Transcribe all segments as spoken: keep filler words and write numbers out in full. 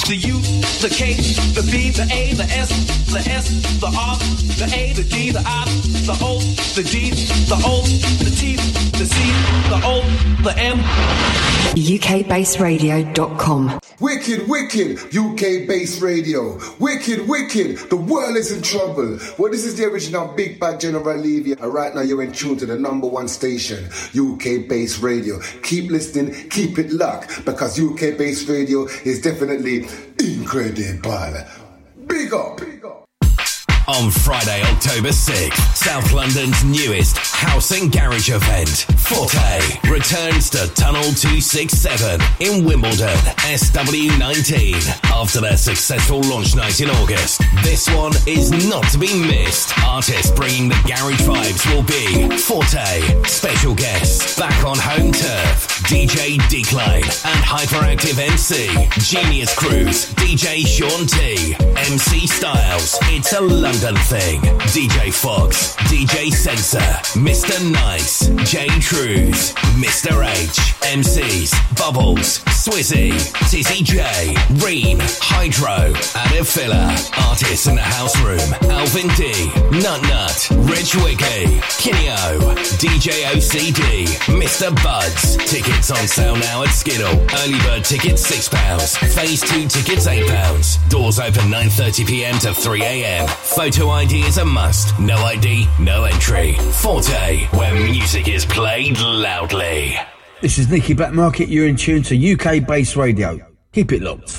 the U, the K, the B, the A, the S, the S, the R, the A, the D, the I, the O, the D, the O, the T, the C, the O, the M. U K Bass Radio dot com. Wicked, wicked, U K Bass Radio. Wicked, wicked, the world is in trouble. Well, this is the original Big Bad General Levy, and right now you're in tune to the number one station, U K Bass Radio. Keep listening, keep it locked, because U K Bass Radio is definitely incredible. Big up, big up. On Friday, October sixth, South London's newest house and garage event, Forte, returns to Tunnel two sixty-seven in Wimbledon, S W nineteen. After their successful launch night in August, this one is not to be missed. Artists bringing the garage vibes will be Forte, special guests, back on home turf, D J Decline and Hyperactive M C, Genius Cruise, D J Sean T, M C Styles, It's a London thing, D J Fox, D J Sensor, Mister Nice, J Cruise, Mister H, M Cs, Bubbles, Swizzy, Tizzy J, Reen, Hydro, Adam Filler, artists in the house room, Alvin D, Nut Nut, Rich Wiggy, Kinio, D J O C D, Mister Buds. Tickets on sale now at Skiddle. Early bird tickets six pounds. Phase two tickets eight pounds. Doors open nine thirty p m to three a m. Photo I D is a must. No I D, no entry. Forte, where music is played loudly. This is Nicky Blackmarket. You're in tune to U K Bass Radio. Keep it locked.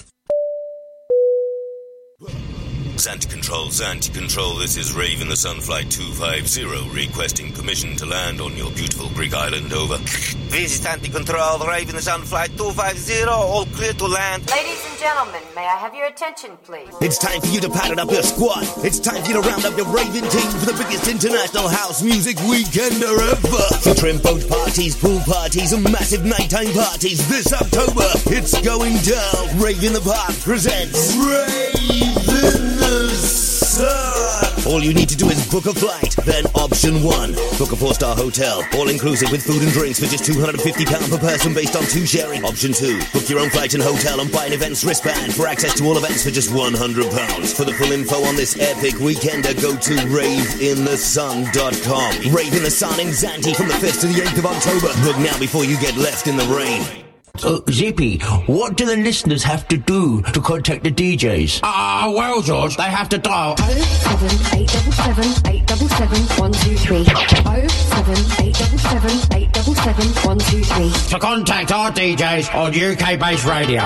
Zanti Control, Zanti Control, this is Raven the Sunflight two fifty, requesting permission to land on your beautiful Greek island, over. This is Zanti Control, Raven the Sunflight two fifty, all clear to land. Ladies and gentlemen, may I have your attention, please? It's time for you to pattern up your squad. It's time for you to round up your Raven team for the biggest international house music weekender ever. Featuring boat parties, pool parties, and massive nighttime parties this October. It's going down. Raven the Park presents Raven the Sun. All you need to do is book a flight. Then option one, book a four-star hotel, all inclusive with food and drinks for just two hundred fifty pounds per person based on two sharing. Option two, book your own flight and hotel and buy an events wristband for access to all events for just one hundred pounds. For the full info on this epic weekender, go to rave in the sun dot com. Rave in the Sun in Zante from the fifth to the eighth of October. Book now before you get left in the rain. Uh, Zippy, what do the listeners have to do to contact the D Js? Ah, uh, well, George, they have to dial oh seven eight seven seven eight seven seven one two three oh seven eight seven seven eight seven seven one two three to contact our D Js on U K Bass Radio.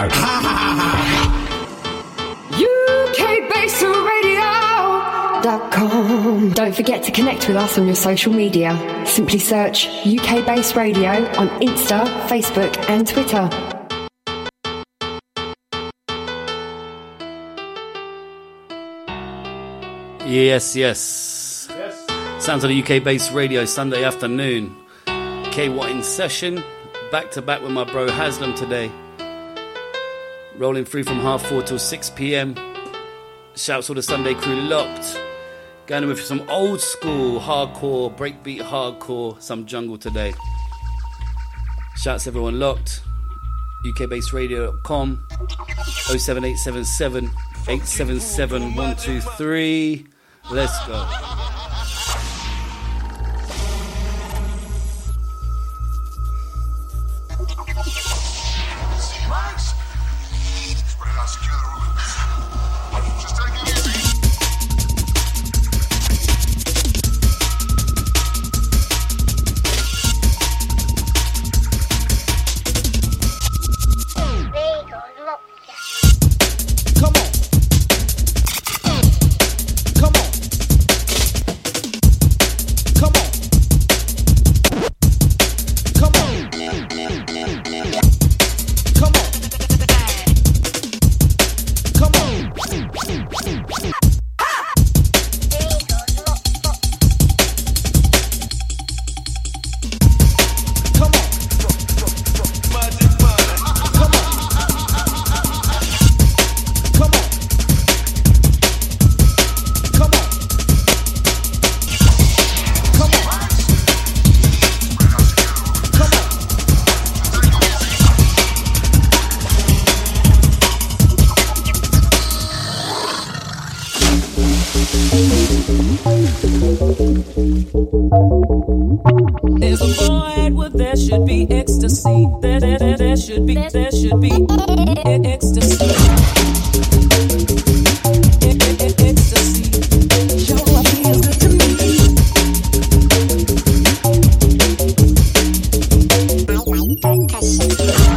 U K Bass Radio dot com. Don't forget to connect with us on your social media. Simply search U K Bass Radio on Insta, Facebook and Twitter. Yes, yes. Yes. Sounds of the U K Bass Radio Sunday afternoon. K Watt in session. Back to back with my bro Haslam today. Rolling through from half four till six p m. Shouts to the Sunday crew locked. Going with some old school hardcore, breakbeat hardcore, some jungle today. Shouts everyone locked. U K Bass Radio dot com. oh seven eight seven seven eight seven seven one two three. Let's go. your head where there should be ecstasy. There, there, there, there should be, there should be e- ecstasy. E- e- e- ecstasy. Your love feels good to me. I like percussion.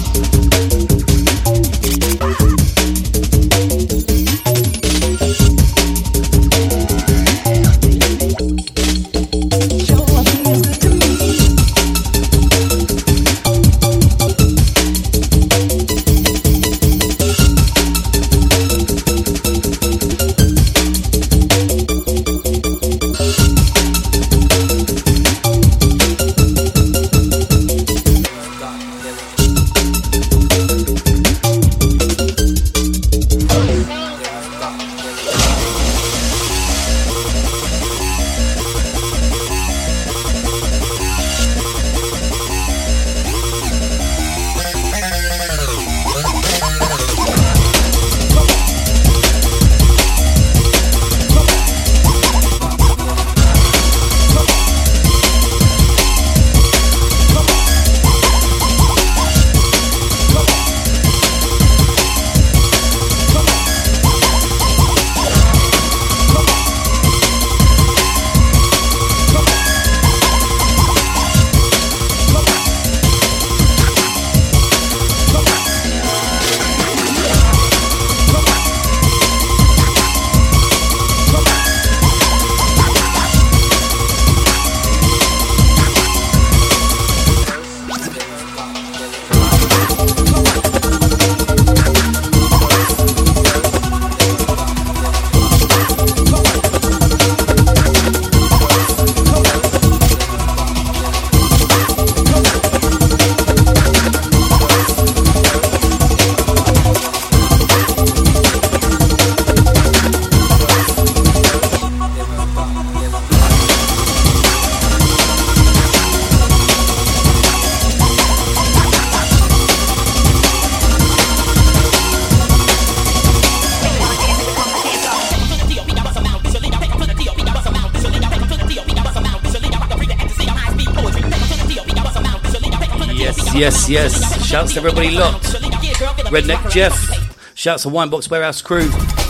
Yes, yes. Shouts to everybody locked. Redneck Jeff. Shouts to Winebox Warehouse crew.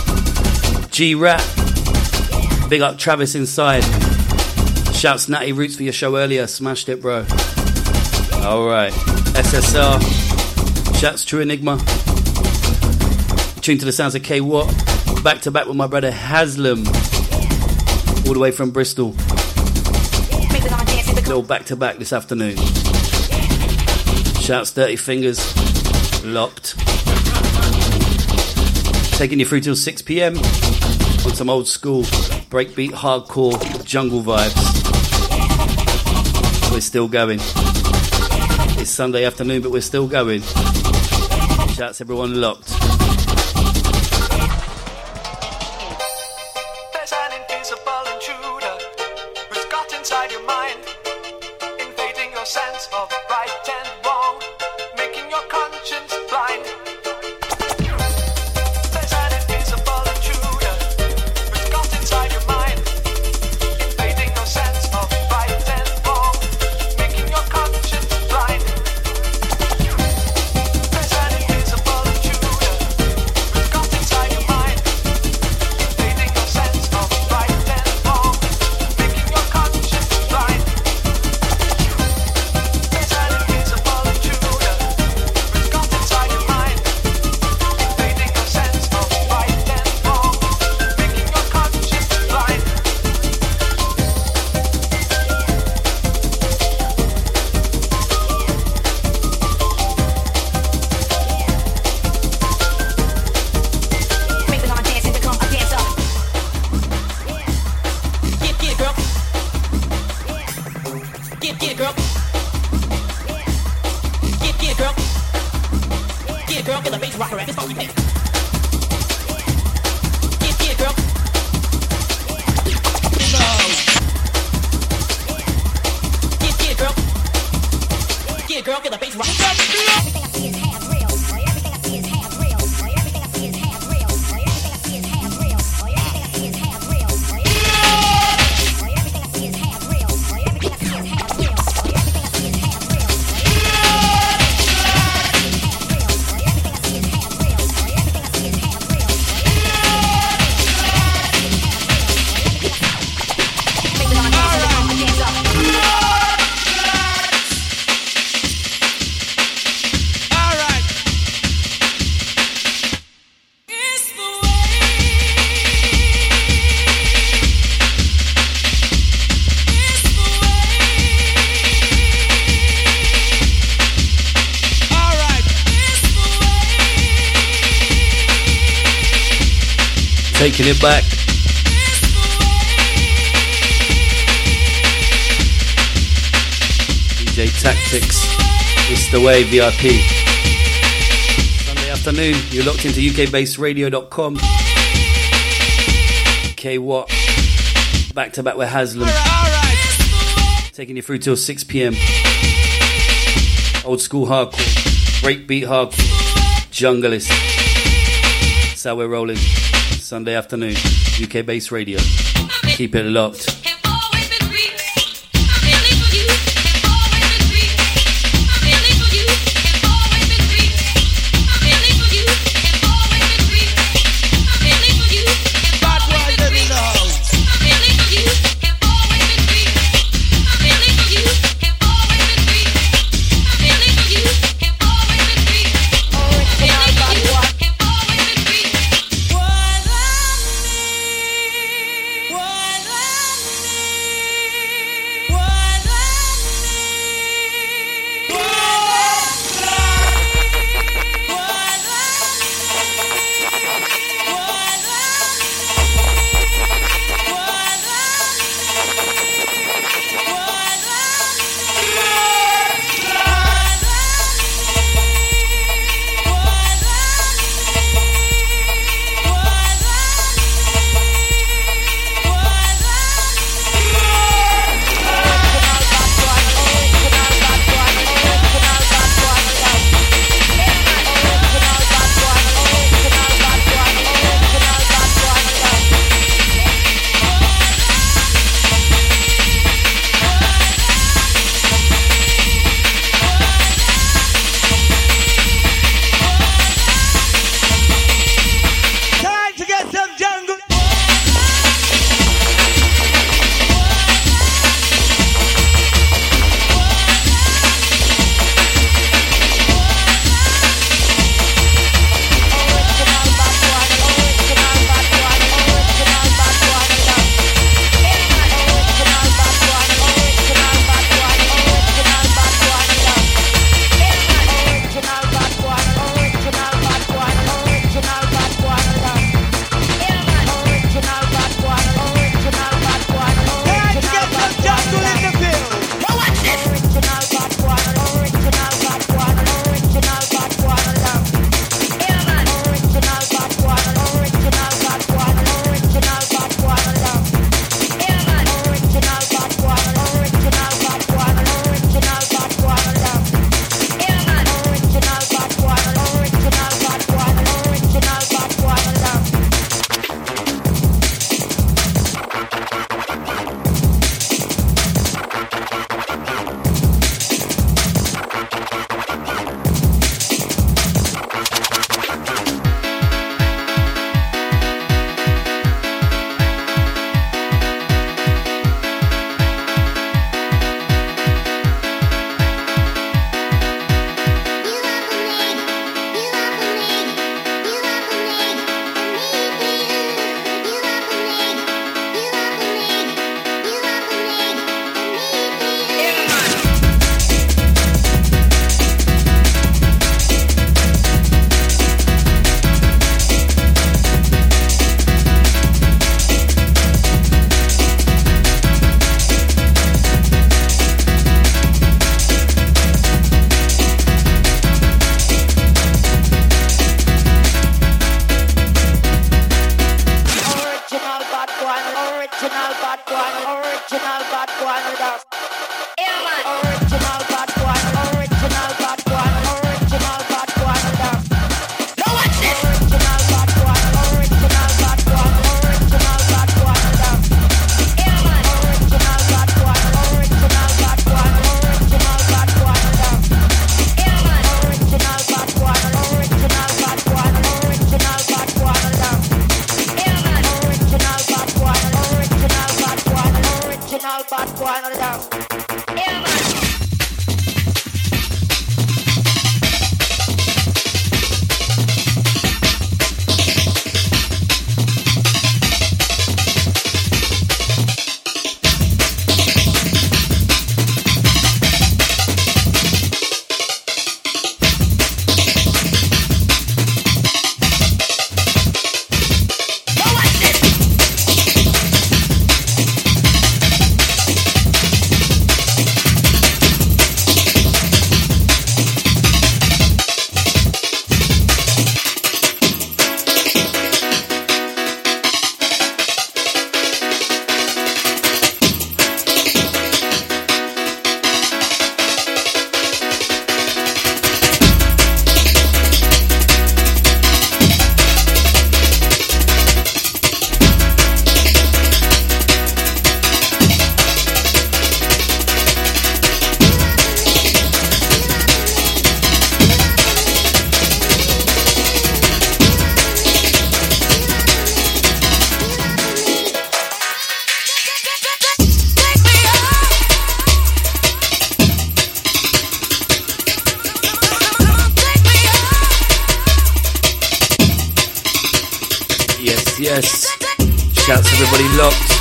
G-Rat. Big up Travis inside. Shouts Natty Roots for your show earlier. Smashed it, bro. Alright. S S R. Shouts True Enigma. Tune to the sounds of K Watt. Back to back with my brother Haslam. All the way from Bristol. Little back to back this afternoon. Shouts Dirty Fingers. Locked. Taking you through till six p.m. on some old school breakbeat hardcore jungle vibes. We're still going. It's Sunday afternoon, but we're still going. Shouts everyone locked. There's an invisible intruder who's got inside your mind, invading your sense of right and wrong, making your conscience blind. There's an invisible intruder who's got inside your mind, invading your sense of right and wrong, making your conscience blind. There's an invisible intruder who's got inside your mind, invading your sense of right and wrong, making your conscience blind. There's an invisible intruder who's got inside your mind, invading your sense of right and wrong, making your conscience blind. Make the line dance and become a dancer. Get, get it, girl. Get, get it, girl. Get, get it, girl. Get it, girl. Feel the bass rocker at this funky thing. Get, get it, girl. Get, get it, girl. Get it, girl. Feel the bass rocker. Everything I see is half real. Everything I see is half real. Everything I see is half real. Everything I see is half real. Everything I see is half real. Everything I see is half real. Everything I see is half real. Everything Taking it back. D J Tactics, It's the Way V I P. Sunday afternoon, you're locked into U K based radio dot com. K Watt, back to back with Haslam. Taking you through till six p.m. Old school hardcore, breakbeat hardcore, junglist. That's how we're rolling. Sunday afternoon, U K based radio. Keep it locked. One love me, one love me. yes. Shouts everybody locked.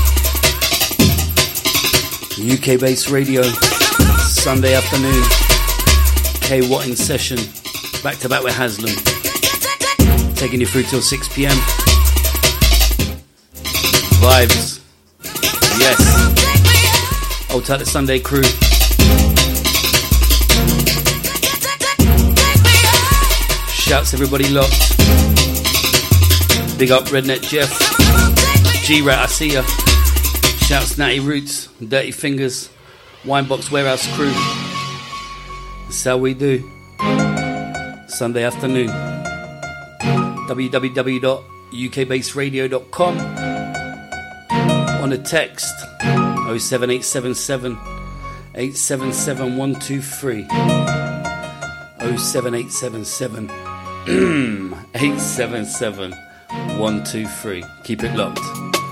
U K Bass Radio, Sunday afternoon. K Watt in session. Back to back with Haslam. Taking you through till six p.m. Vibes. Yes. Old tight the Sunday crew. Shouts everybody locked. Big up Redneck Jeff. G-Rat, I see ya. Shouts Natty Roots, Dirty Fingers, Winebox Warehouse crew. That's how we do. Sunday afternoon. w w w dot u k bass radio dot com. On a text oh seven eight seven seven, eight seven seven, one two three. oh seven eight seven seven, eight seven seven, one two three. Keep it locked.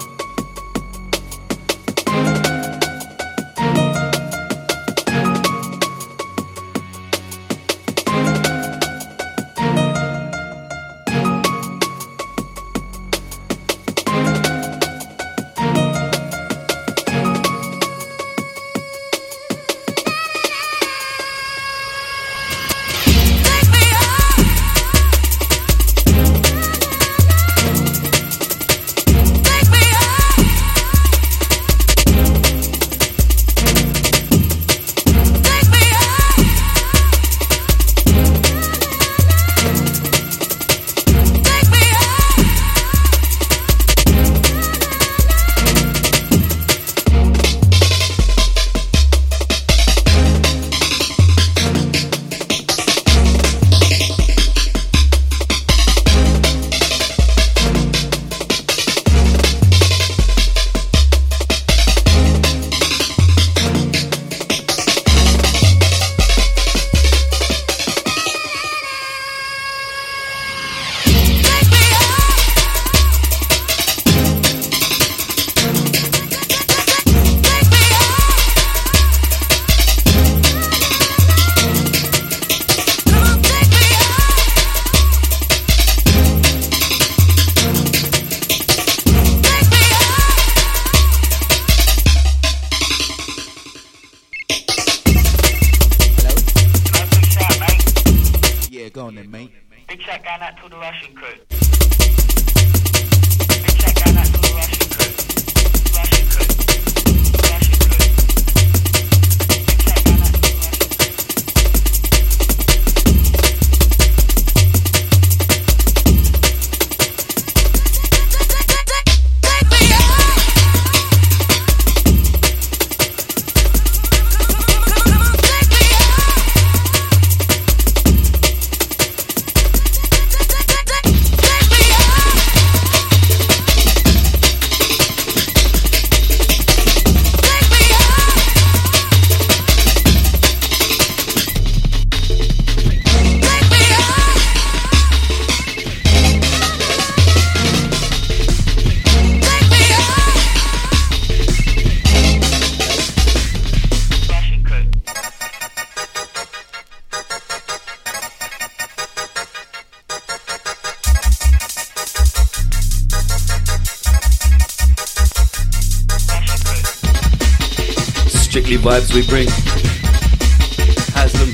Vibes we bring. Haslam,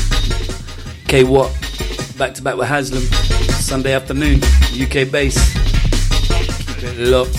K Watt, back to back with Haslam. Sunday afternoon, U K Bass. Keep it locked.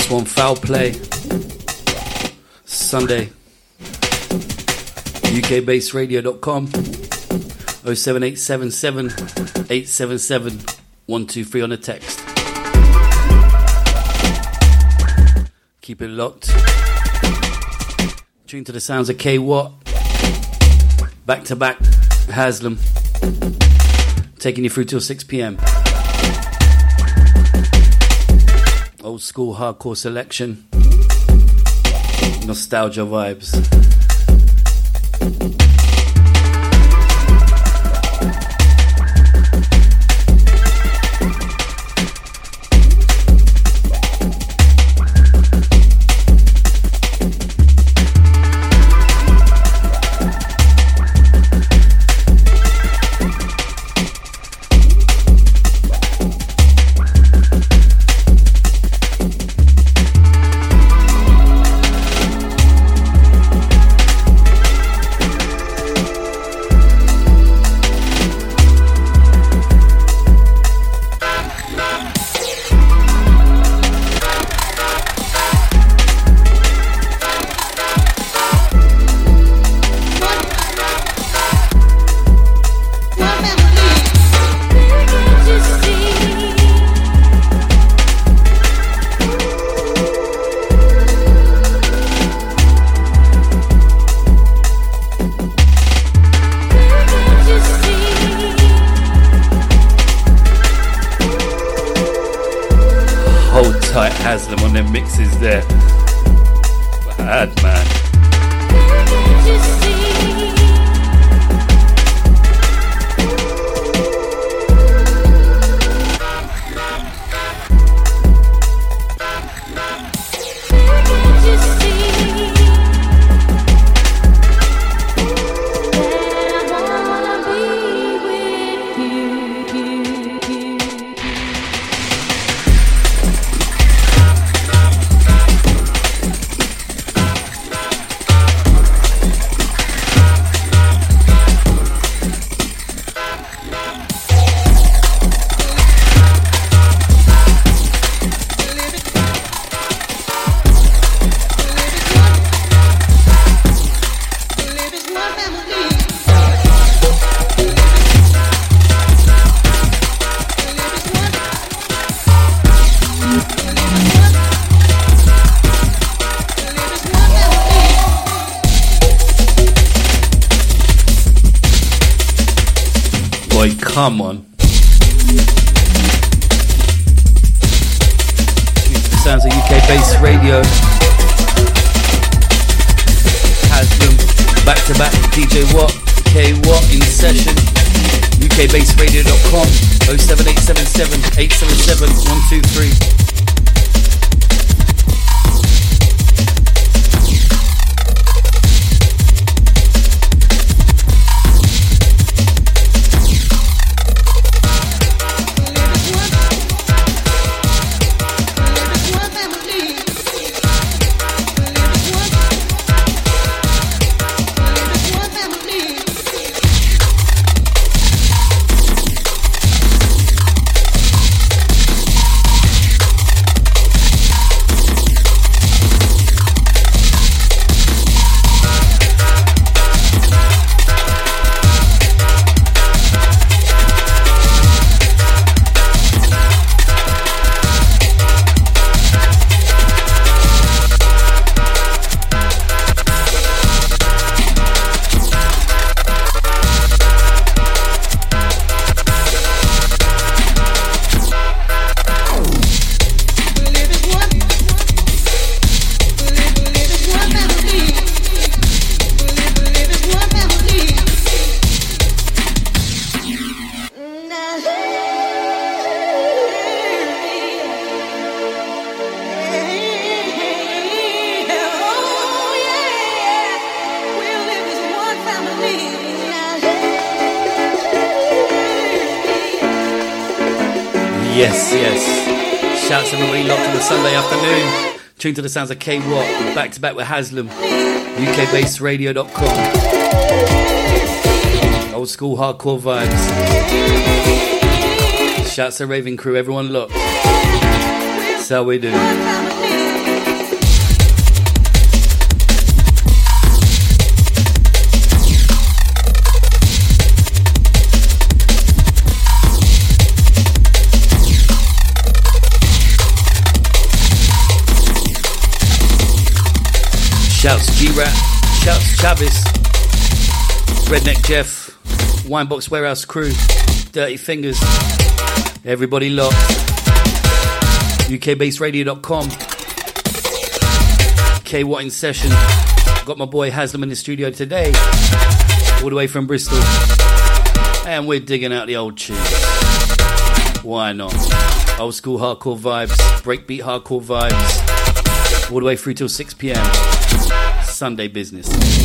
This one, Foul Play. Sunday. U K base radio dot com. oh seven eight seven seven, eight seven seven, one two three on the text. Keep it locked. Tune to the sounds of K Watt. Back to back, Haslam. Taking you through till six p.m. Old school hardcore selection. Nostalgia vibes. Haslam on them mixes there. Bad man. Come on. Sounds of U K Bass Radio. Haslam, back to back, D J Watt, K Watt in session. U K base radio dot com, oh seven eight seven seven, eight seven seven, one two three. Yes, yes. Shouts to everybody locked on the Sunday afternoon. Tune to the sounds of K Watt. Back to back with Haslam. U K base radio dot com. Old school hardcore vibes. Shouts to Raven Crew. Everyone locked. That's how we do. Shouts to Chavis, Redneck Jeff, Winebox Warehouse crew, Dirty Fingers, everybody locked. U K Bass Radio dot com. K Watt in session. Got my boy Haslam in the studio today, all the way from Bristol. And we're digging out the old tunes. Why not? Old school hardcore vibes, breakbeat hardcore vibes, all the way through till six p.m. Sunday business.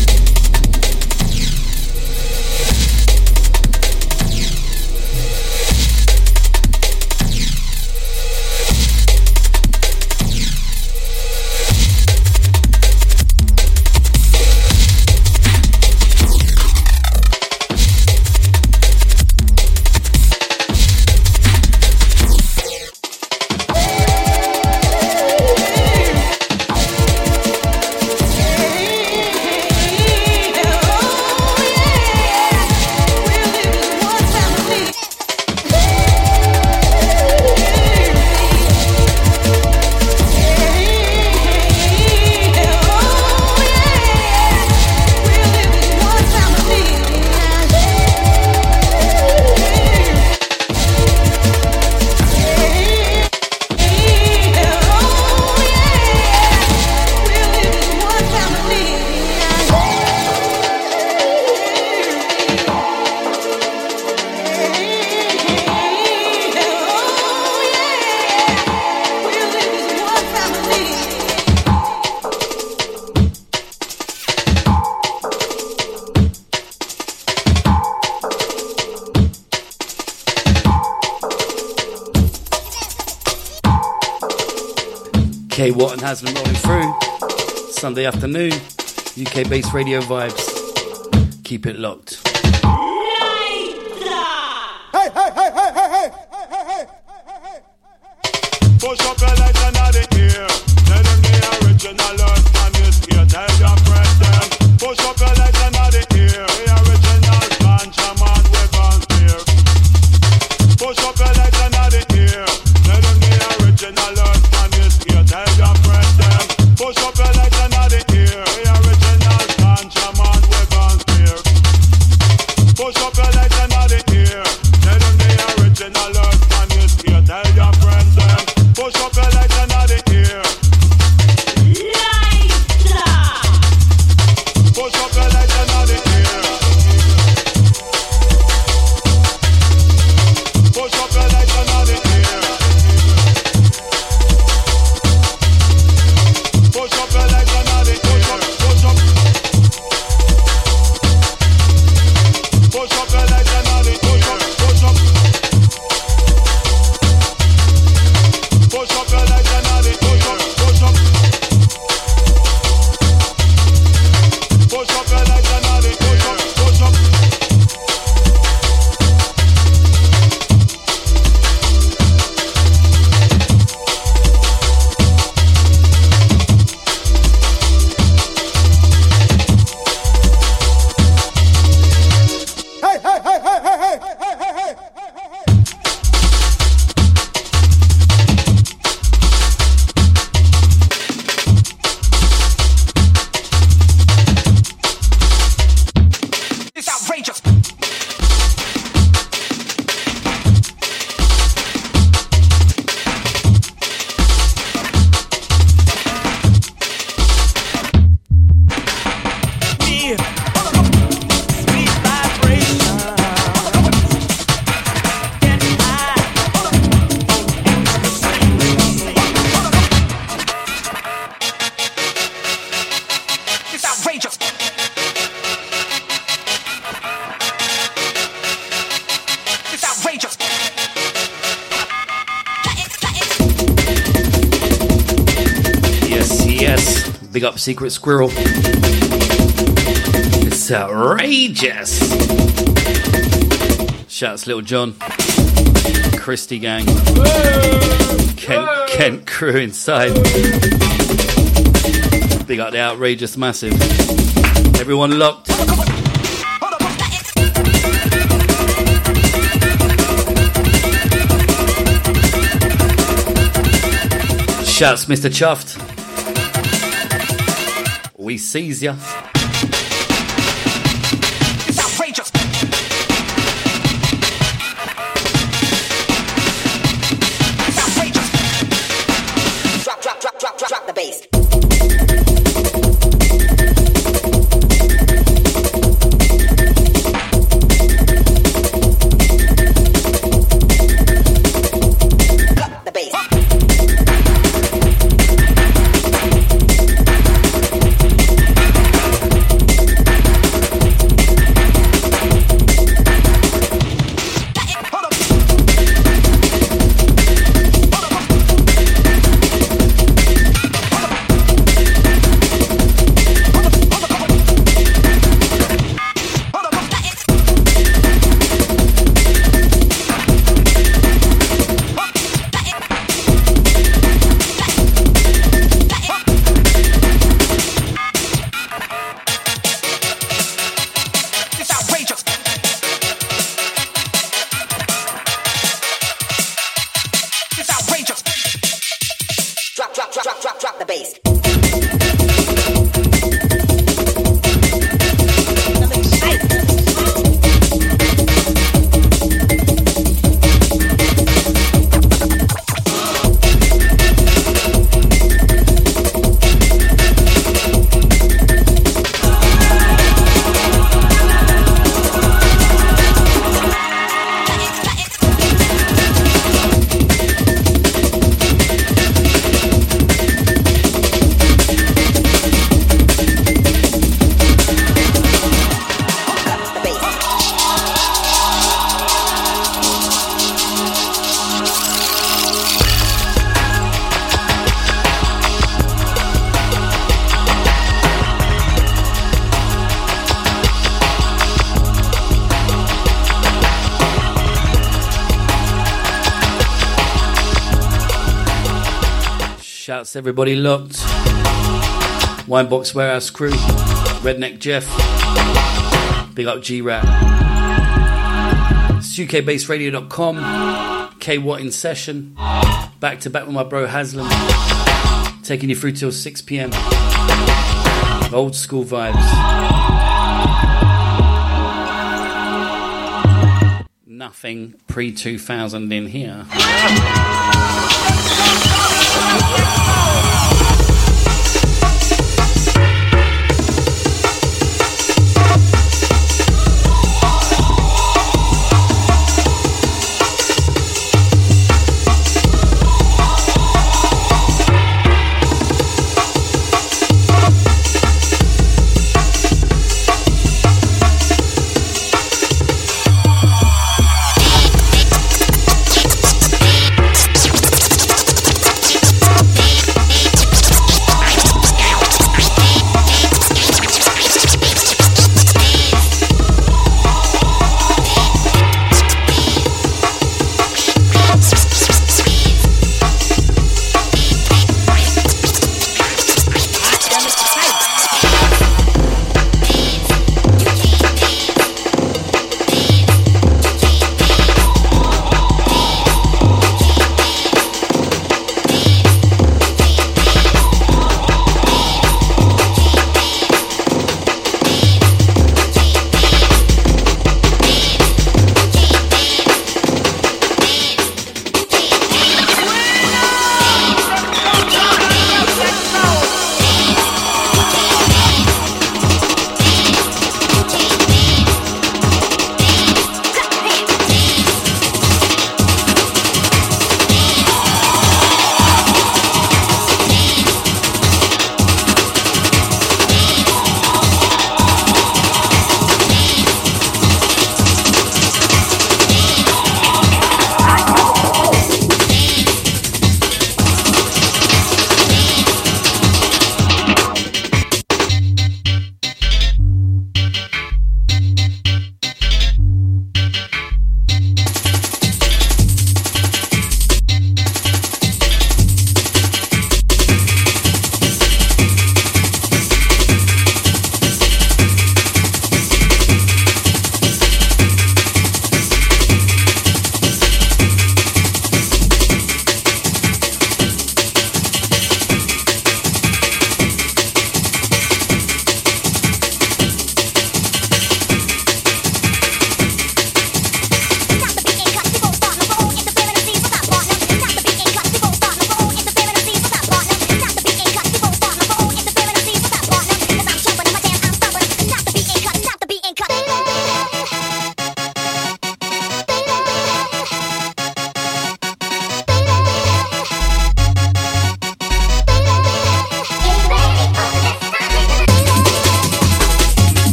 K Watt and Haslam rolling through. Sunday afternoon, U K Bass Radio vibes. Keep it locked. Hey, hey, hey, hey, hey, hey, hey, hey, hey. Push up your lights under the ear. Tell them the original earth man is here. Tell your friends them. Push up your lights under the ear. The original ganja man with on spear. Push up your lights under the ear. Tell them the original earth man is here. Tell your friends them. Push up your lights under the ear. The original ganja man with on spear. Push up your lights under the ear. Tell them the original earth man is here. Tell your friends them. Push up your lights under the ear. Push up your lights under the ear. Push up your lights under the ear. Push up your lights under the push up, push up. Push up your lights under the push up, push up. Push up your lights under the push up, push up. Push up your lights under the push up, push up. Hey, hey, hey, hey, hey, hey, hey, hey, hey, hey. It's outrageous. It's outrageous. It's outrageous. Yes, yes. Big up Secret Squirrel. It's outrageous. Shouts Little John. Christy gang. Kent, Kent crew inside. Big up the outrageous massive. Everyone locked. Shouts Mister Chuffed. We sees ya. Shouts to everybody locked. Winebox Warehouse crew. Redneck Jeff. Big up G-Rap. It's U K Bass Radio dot com. K Watt in session. Back to back with my bro Haslam. Taking you through till six p.m. Old school vibes. Nothing pre two thousand in here.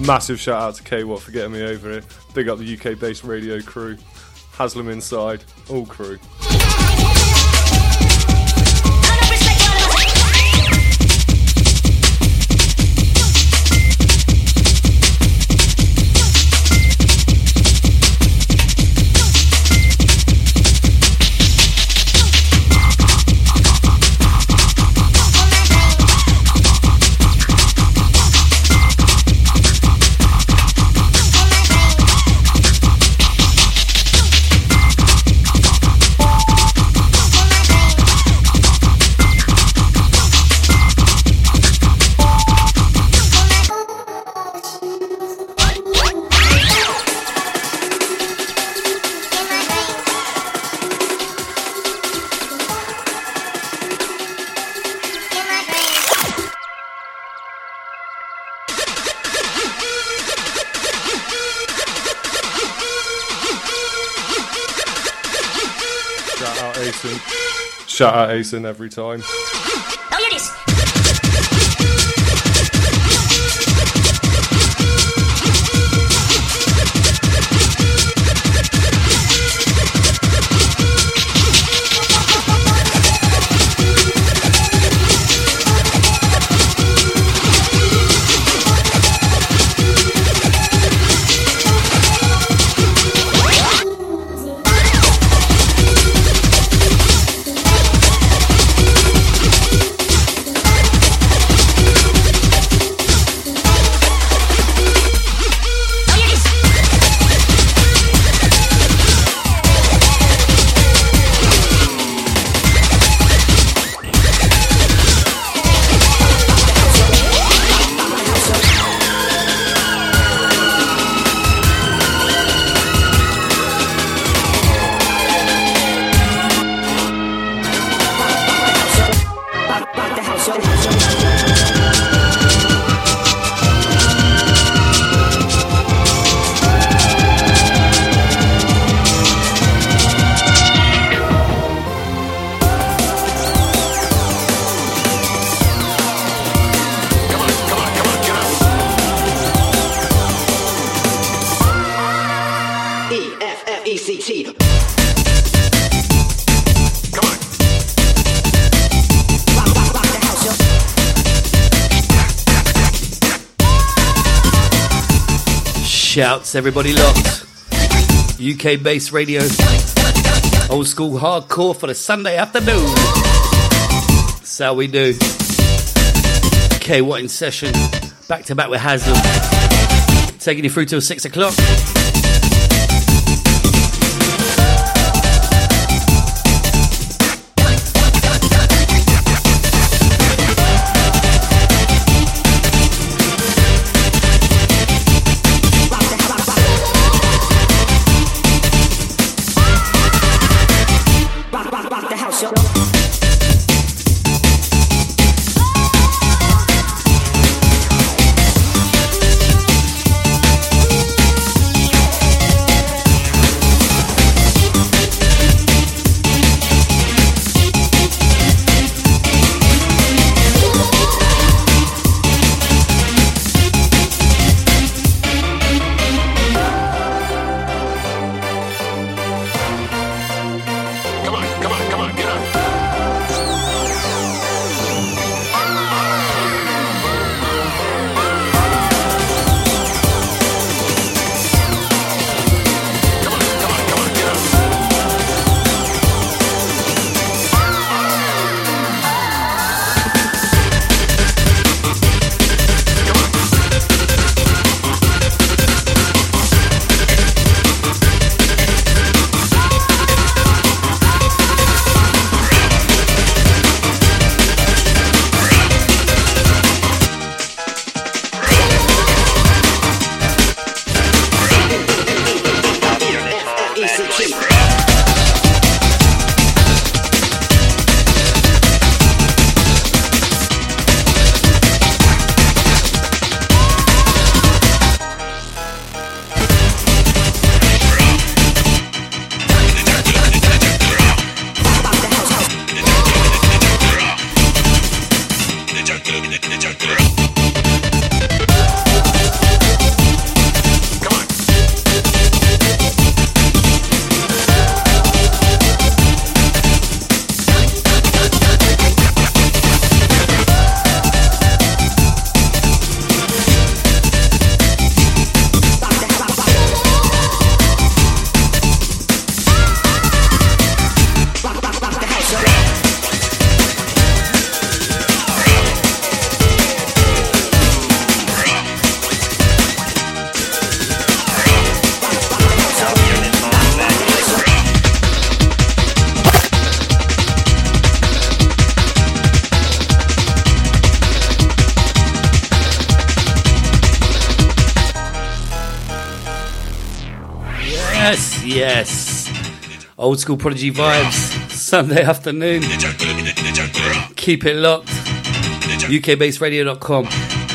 Massive shout out to K-Watt for getting me over here. Big up the U K-based radio crew. Haslam inside, all crew. Shout out Asen every time. Oh, you're this. Shouts, everybody locked. U K based radio. Old school hardcore for the Sunday afternoon. That's how we do. K-Watt in session. Back to back with Haslam. Taking you through till six o'clock. Yes. Old school Prodigy vibes. Sunday afternoon. Keep it locked. U K based radio dot com.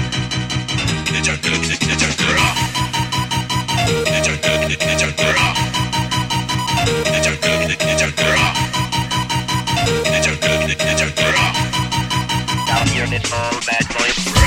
Down here in this old bad boy.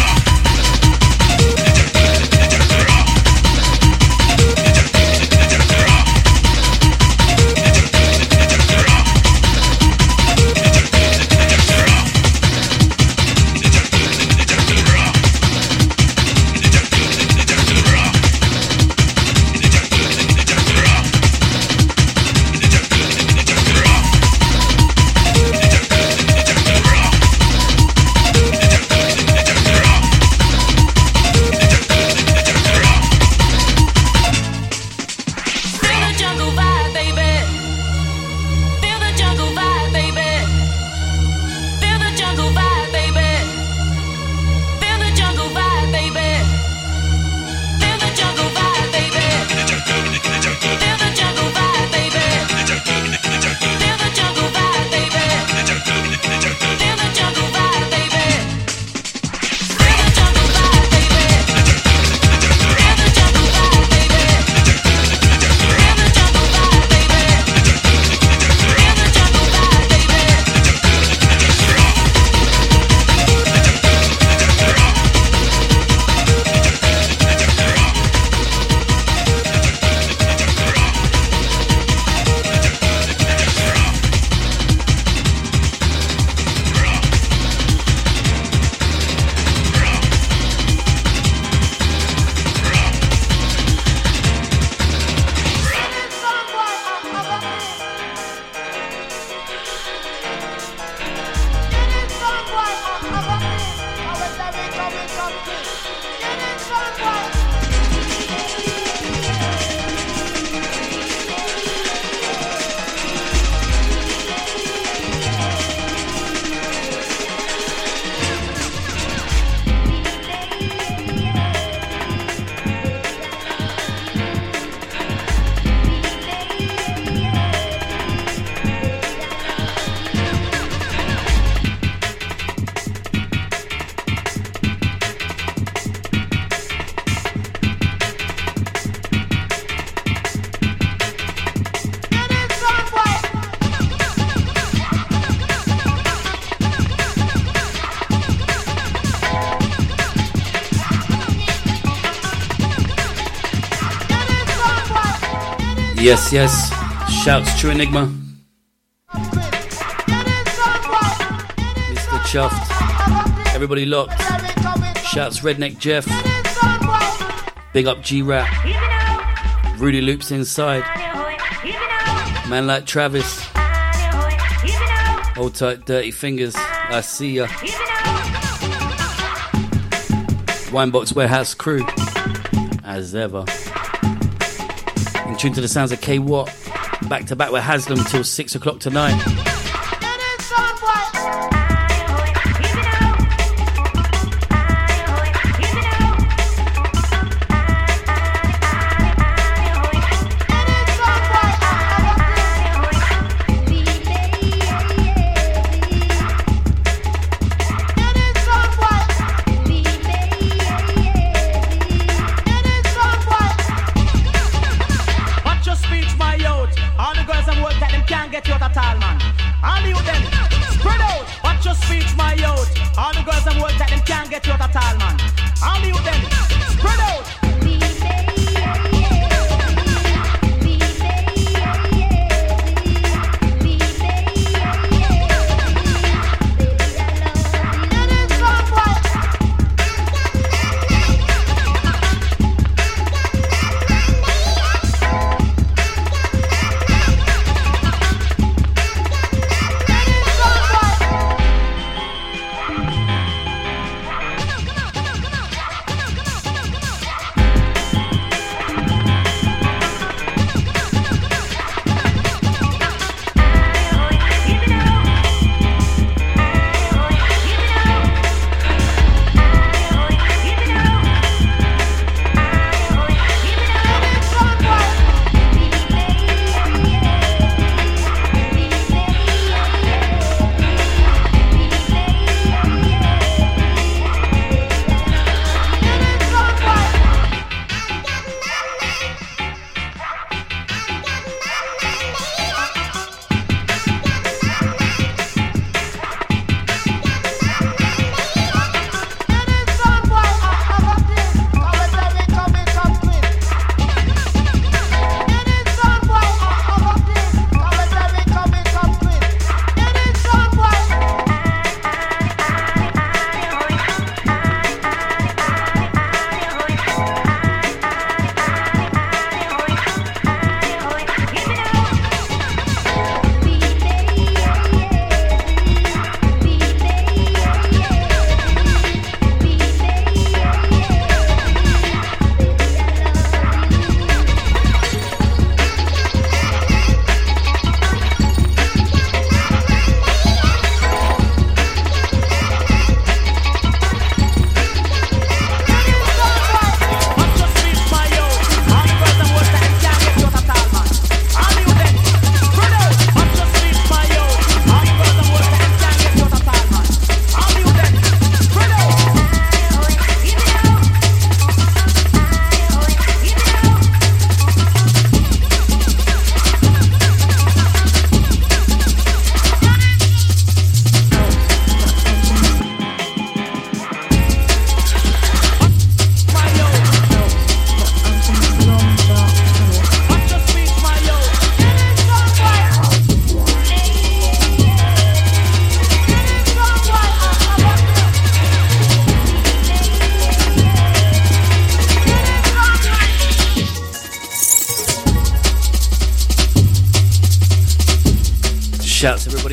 Yes, yes. Shouts to Enigma. Mister Chuffed. Everybody locked. Shouts Redneck Jeff. Big up G-Rap. Rudy Loops inside. Man like Travis. Hold tight, Dirty Fingers. I see ya. Winebox Warehouse crew. As ever. In tune to the sounds of K Watt. Back to back with Haslam till six o'clock tonight.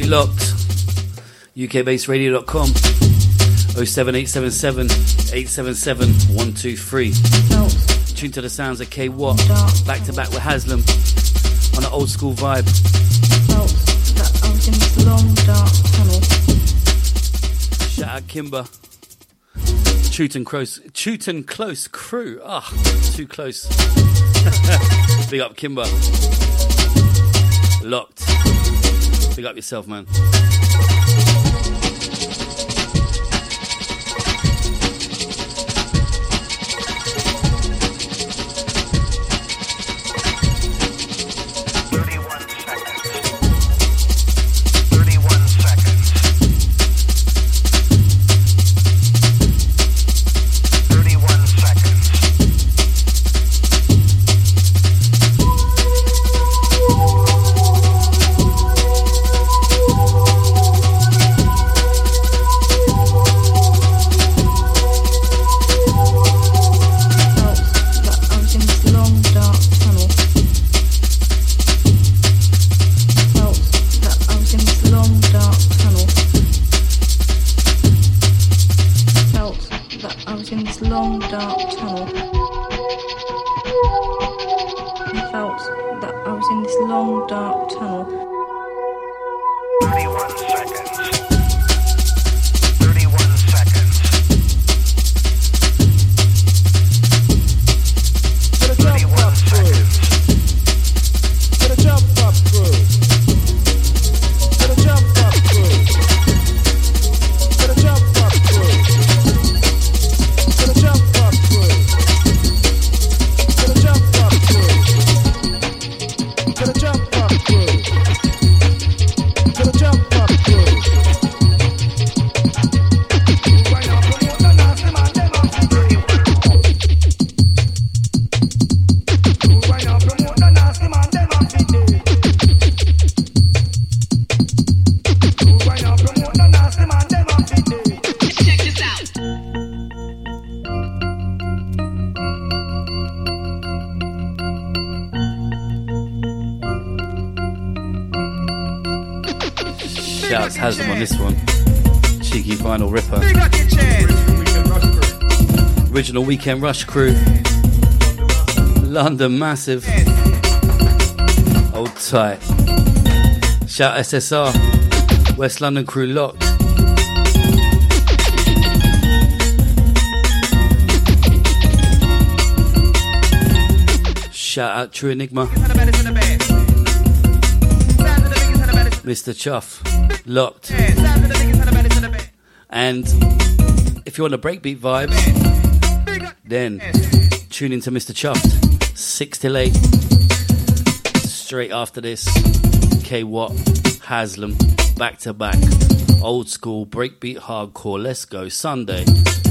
locked. U K base radio dot com. oh seven eight seven seven eight seven seven one two three. Tune to the sounds of K Watt. Back to back with Haslam on an old school vibe. That I was in this long dark tunnel. Shout out Kimber. Chewton Close, Chewton Close crew. Ah, too close. Big up Kimber. Locked. Big up yourself, man. Shouts Haslam on this one. Cheeky Vinyl Ripper. Original Weekend Rush crew. London Massive. Old tight. Shout S S R. West London crew locked. Shout out True Enigma. Mister Chuff. Locked. And if you want a breakbeat vibes, then tune into Mister Chuffed. six till eight. Straight after this, K Watt, Haslam, back to back. Old school breakbeat hardcore. Let's go. Sunday.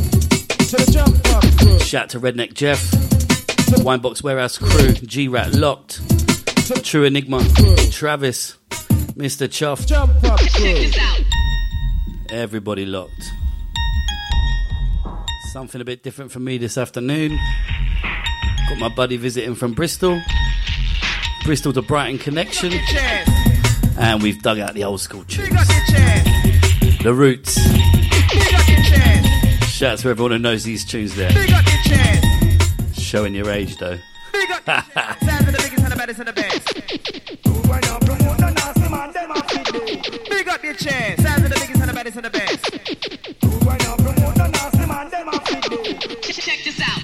Shout to Redneck Jeff. Winebox Warehouse crew. G-Rat locked. True Enigma. Travis. Mister Chuff. Everybody locked. Something a bit different for me this afternoon. Got my buddy visiting from Bristol. Bristol to Brighton connection. And we've dug out the old school tunes. The Roots. Shout out to everyone who knows these tunes there. Showing your age though. Big up your chest. Sounds of the biggest and the baddest and the best. Check this out.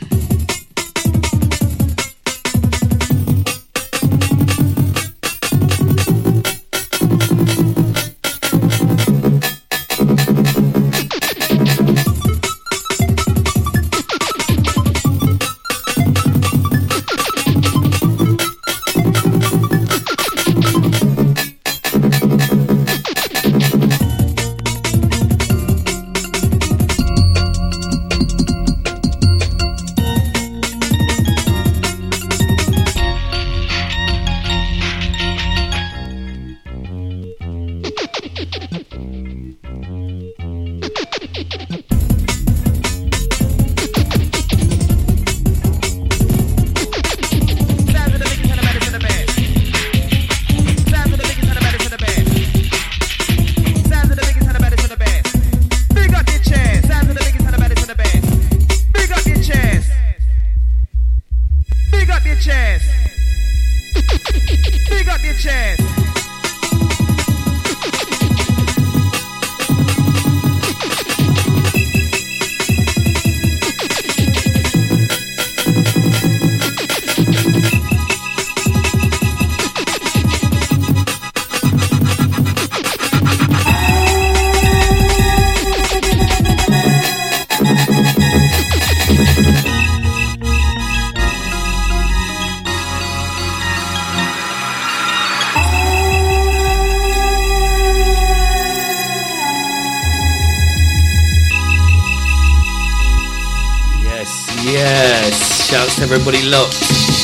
Yes, shouts to everybody locked.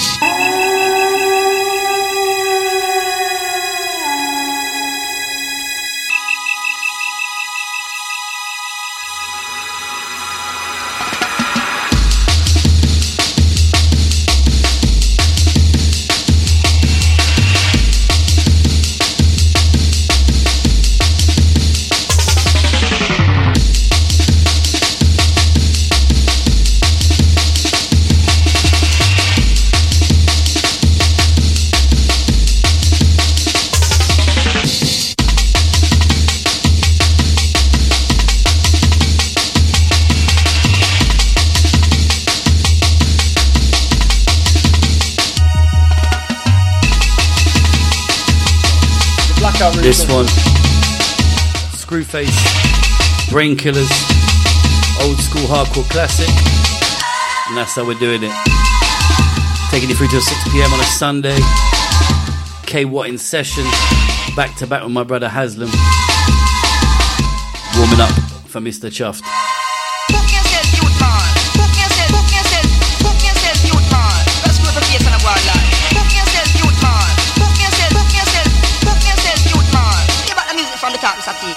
This one, Screwface, Brain Killers, old school hardcore classic, and that's how we're doing it. Taking you through till six p.m. on a Sunday. K Watt in session, back to back with my brother Haslam, warming up for Mister Chuffed. From the top, Mister T.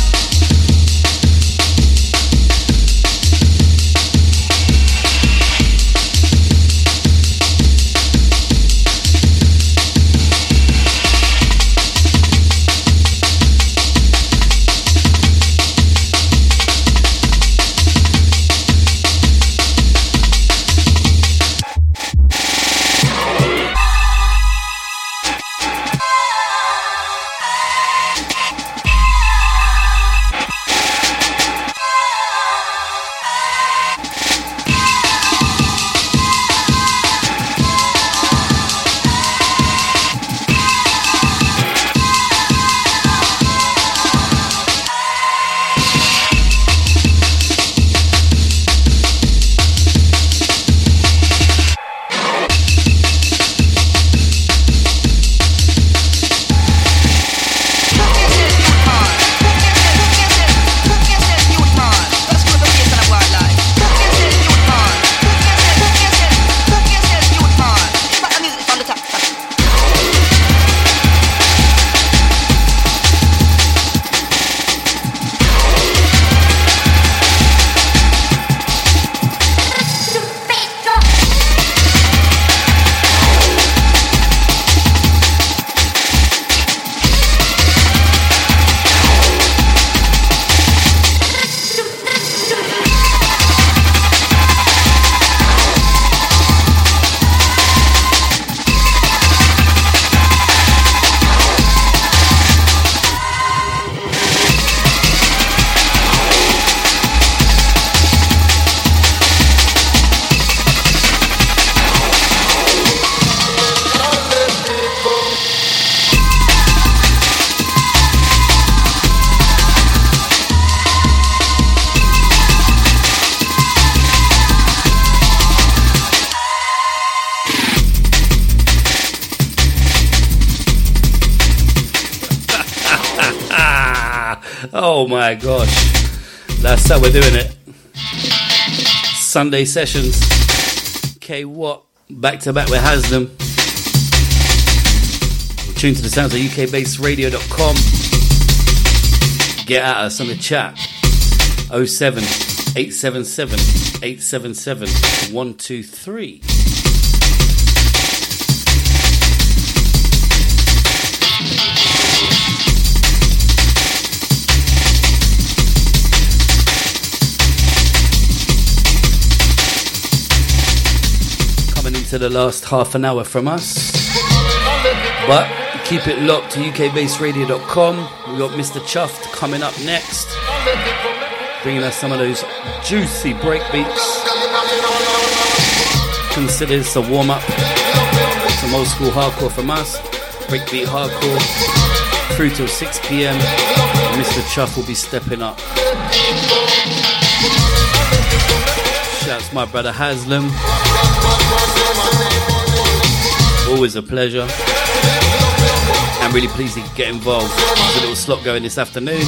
Oh my gosh, that's how we're doing it. Sunday sessions, K Watt, back to back with Haslam. Tune to the sounds of U K based radio dot com. Get at us on the chat. oh seven, eight seven seven, eight seven seven, one two three. To the last half an hour from us, but keep it locked to U K based radio dot com. We got Mister Chuffed coming up next, bringing us some of those juicy breakbeats. Consider this a warm up, some old school hardcore from us, breakbeat hardcore, through till six p.m. Mister Chuff will be stepping up. Shouts my brother Haslam. Always a pleasure. I'm really pleased to get involved. There's a little slot going this afternoon.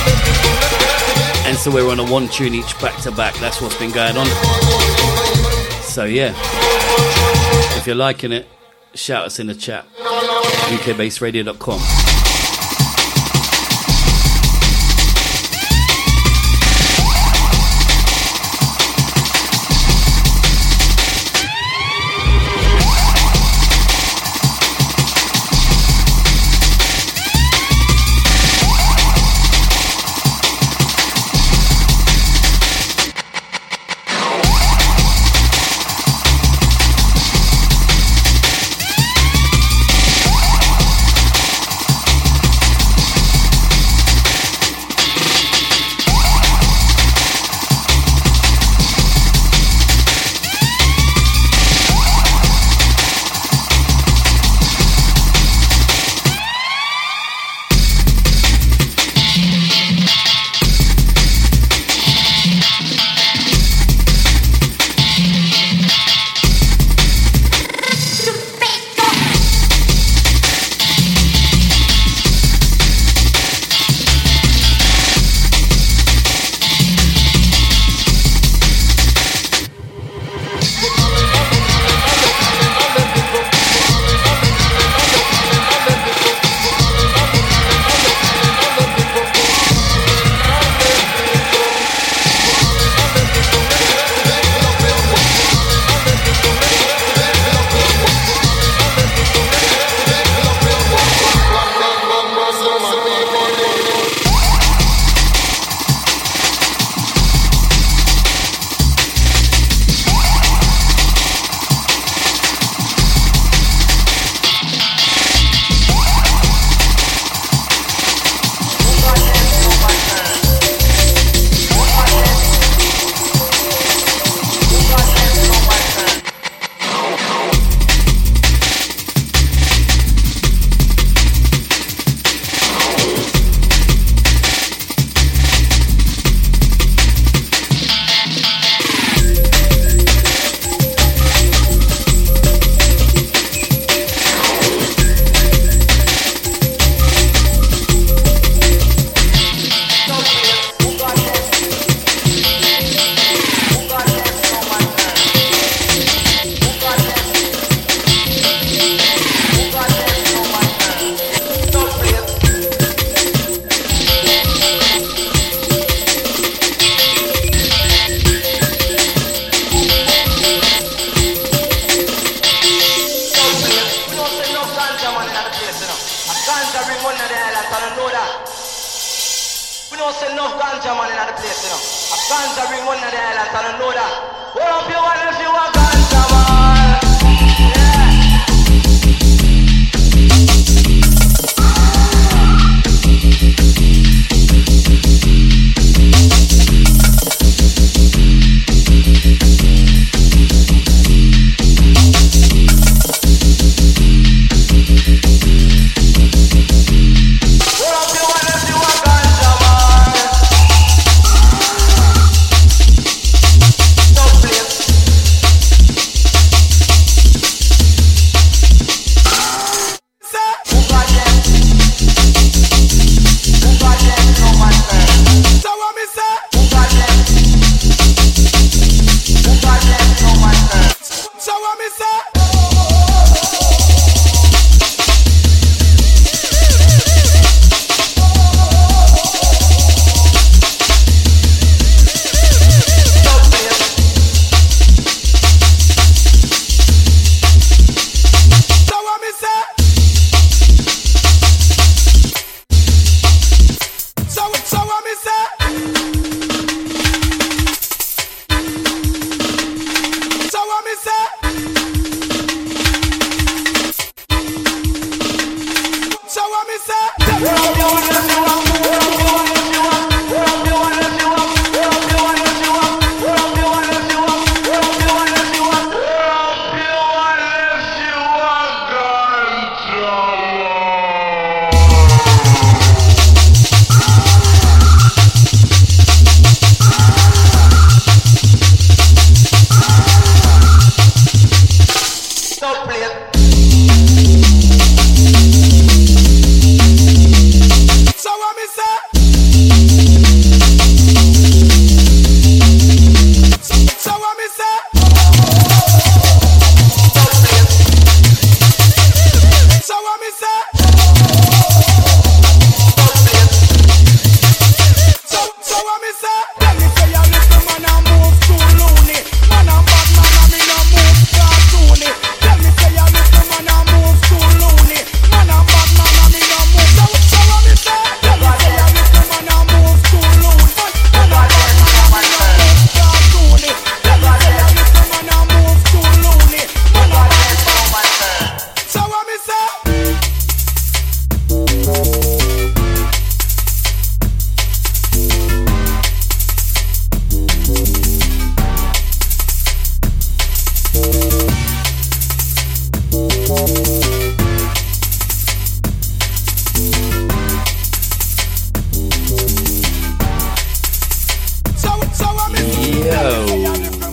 And so we're on a one tune each back to back. That's what's been going on. So yeah, if you're liking it, shout us in the chat. U K bass radio dot com.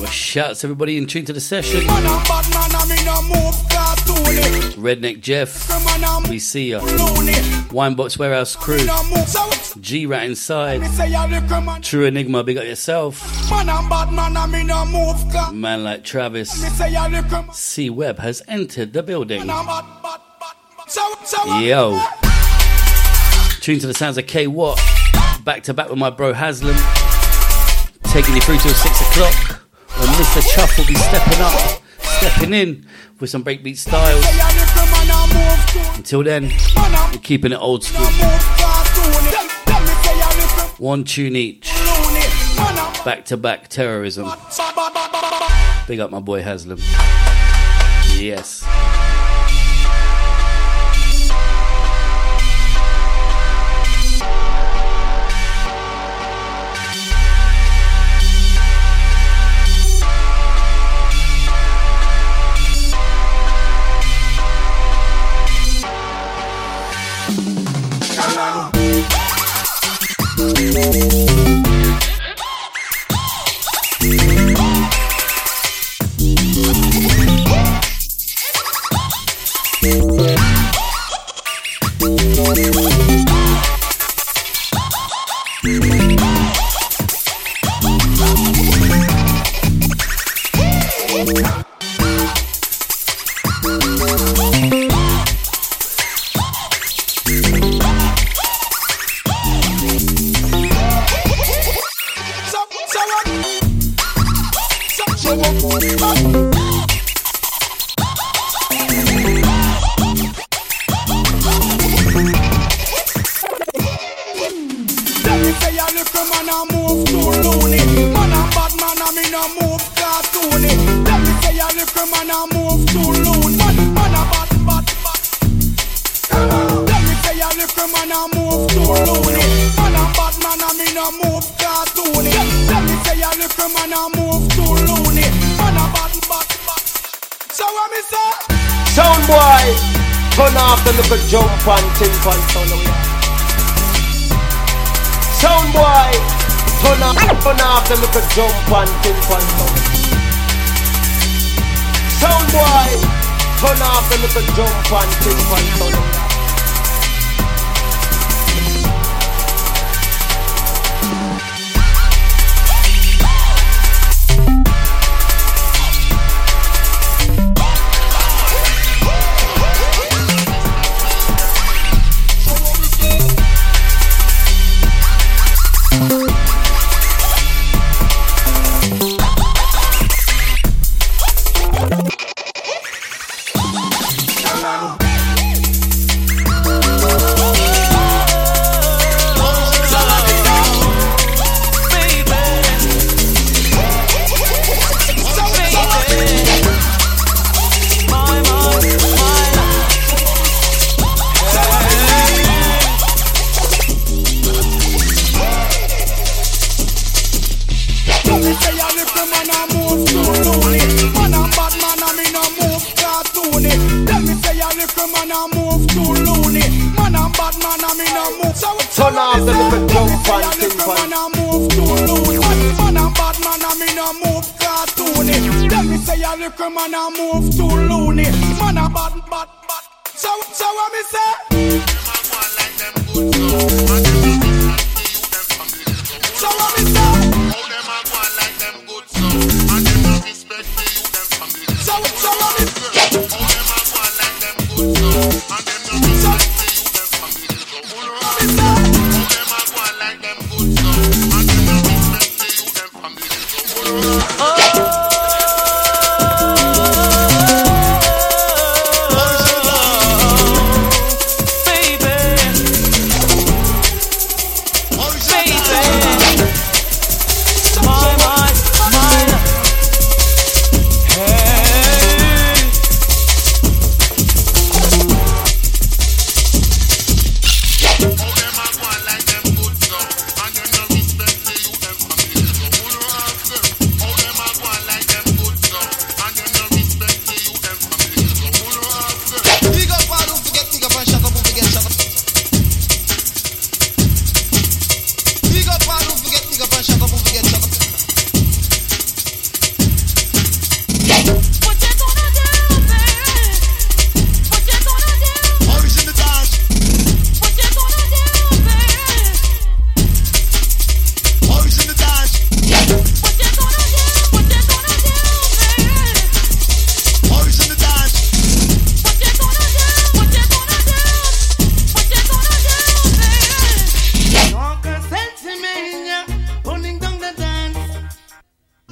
Well, shouts to everybody in tune to the session. Redneck Jeff, we see ya. Winebox Warehouse crew. G-Rat inside. True Enigma, big up yourself. Man like Travis. C-Web has entered the building. Yo. Tune to the sounds of K-Watt. Back to back with my bro Haslam. Taking you through till six o'clock. When Mister Chuff will be stepping up, stepping in with some breakbeat styles. Until then, we're keeping it old school. One tune each. Back to back terrorism. Big up my boy Haslam. Yes. Jump and think and sound. Sound boy, turn off the little jump and think and sound.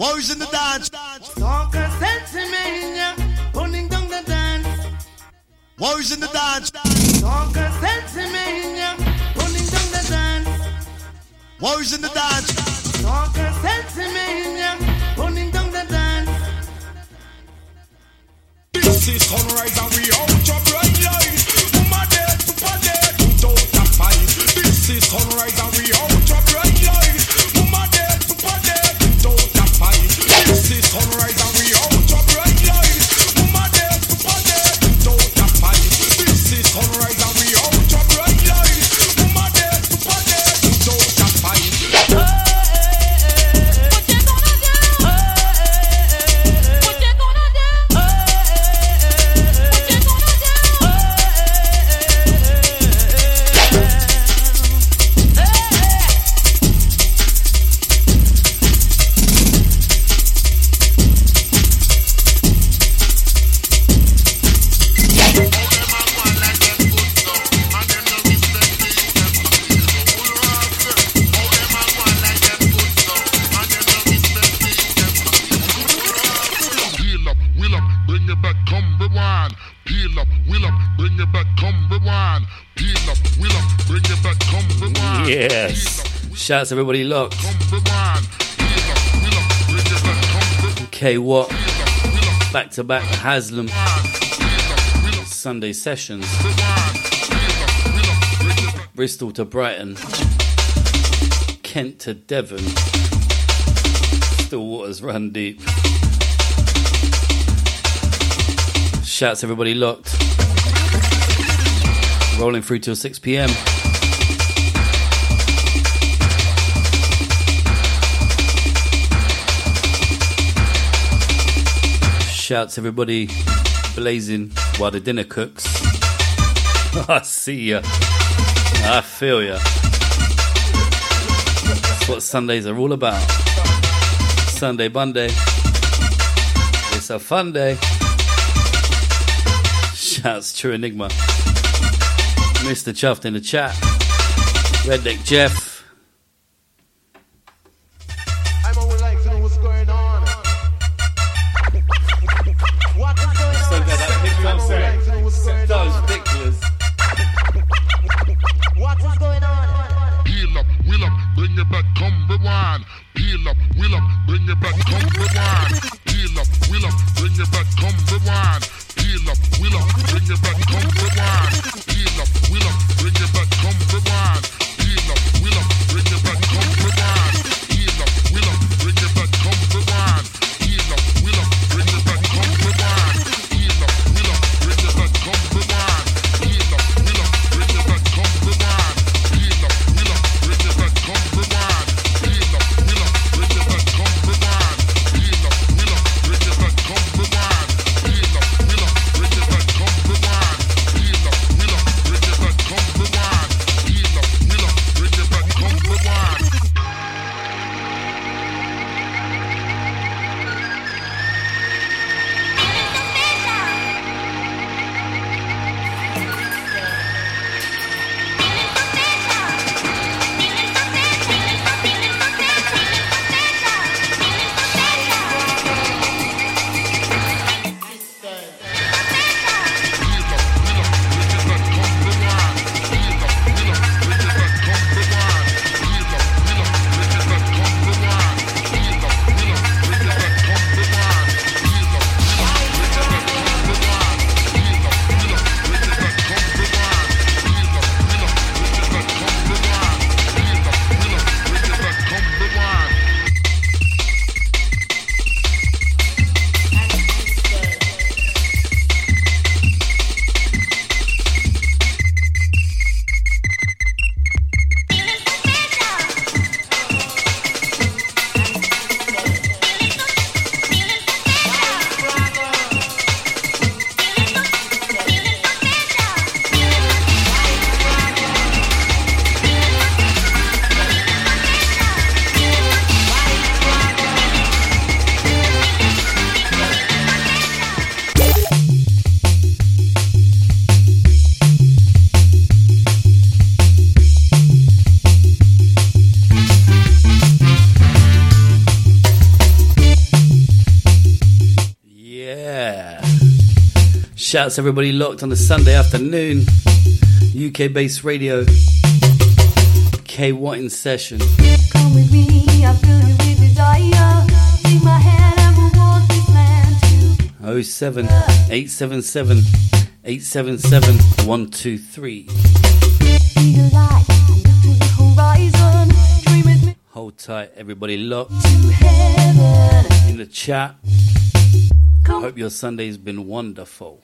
Who's in the dance? Talker Sensimania, pulling down the dance. Who's in the dance? Talker Sensimania, pulling down the dance. Who's in the dance? Talker Sensimania, pulling down the dance. This is sunrise and we out your bright light. Mama dead, papa dead, without a fight. This is sunrise and we out your bright light. Mama dead, papa dead, without a fight. This is sunrise and we out your bright light. Mama dead, papa dead, without a fight. This is sunrise and we out your bright light. Mama dead, papa dead, without a fight. Yes. Shouts everybody locked. Okay, what? Back to back Haslam. Sunday sessions. Bristol to Brighton. Kent to Devon. Still waters run deep. Shouts everybody locked. Rolling through till six p.m. Shouts everybody blazing while the dinner cooks. I see ya. I feel ya. That's what Sundays are all about. Sunday Bunday. It's a fun day. Shouts True Enigma. Mister Chuffed in the chat. Redneck Jeff. I'm always like to know what's going on. What is going on? So good, that hip hop set. That was ridiculous. What is going on? Peel up, wheel up, bring it back, come rewind. Peel up, wheel up, bring it back, come rewind. Peel up, wheel up, bring it back, come rewind. Peel up, wheel up, bring it back, come rewind. Peel up, wheel up, bring it back, come rewind. Peel up, wheel up, bring it back, come rewind. Peel up, wheel up, bring it back, come rewind. Peel up, wheel up, bring it back, come rewind. Peel up, wheel up, bring it back, come rewind. Peel up, wheel up, bring it back, come rewind. Peel up, wheel up, bring it back, come rewind. Peel up, wheel up, bring it back, come rewind. Shouts everybody locked on a Sunday afternoon. U K based radio. K Watt in session. Come with me, I fill you with desire. Take my hand and we'll walk this land too. oh seven eight seven seven eight seven seven one two three. Be the light, look to the horizon. Dream with me Hold tight, everybody locked to heaven. in the chat. Hope your Sunday's been wonderful.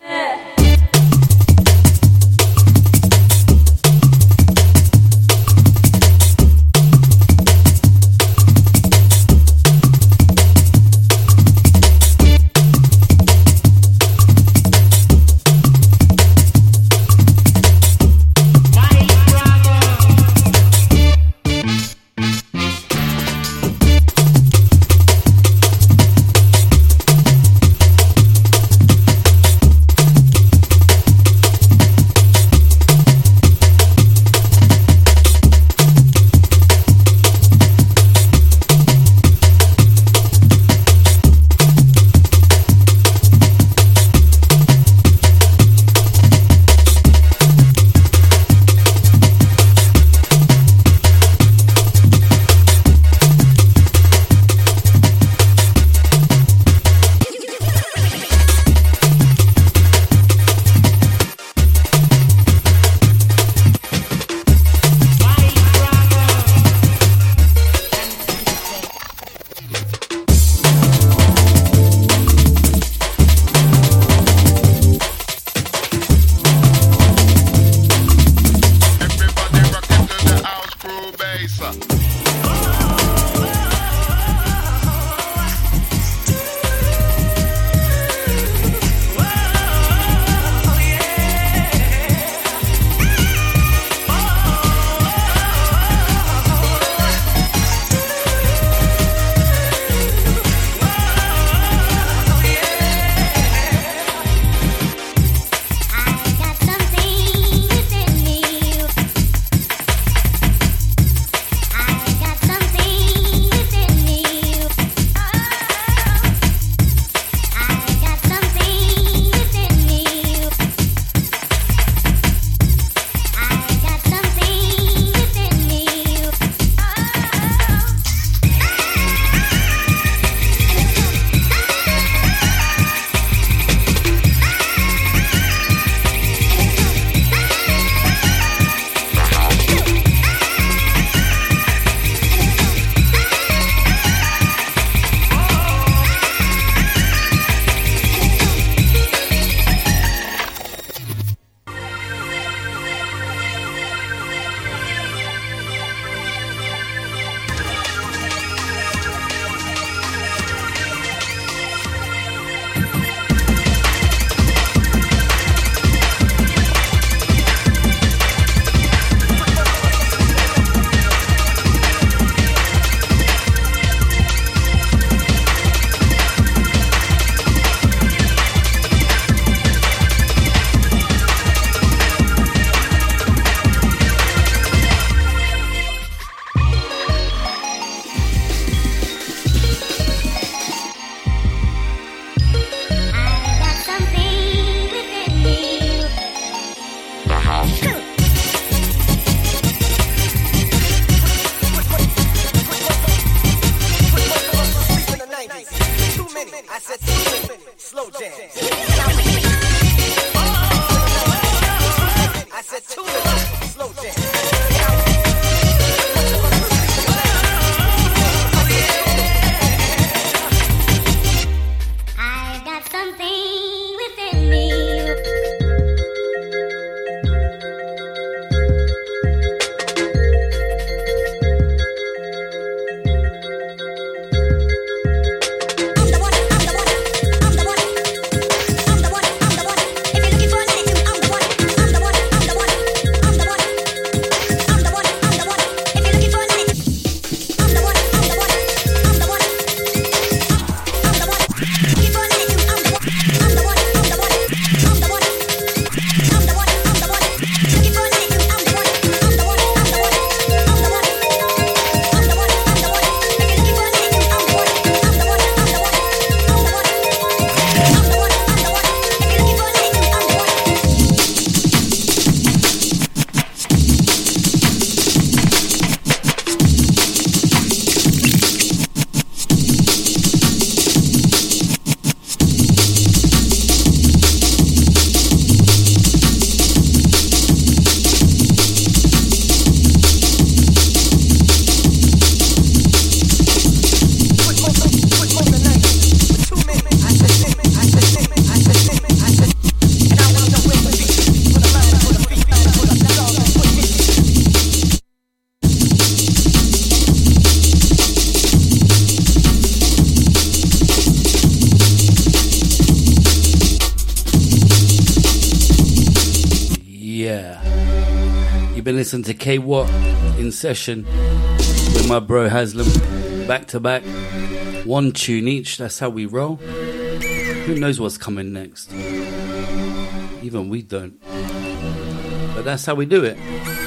You've been listening to K Watt in session with my bro Haslam, back to back, one tune each. That's how we roll. Who knows what's coming next? Even we don't. But that's how we do it.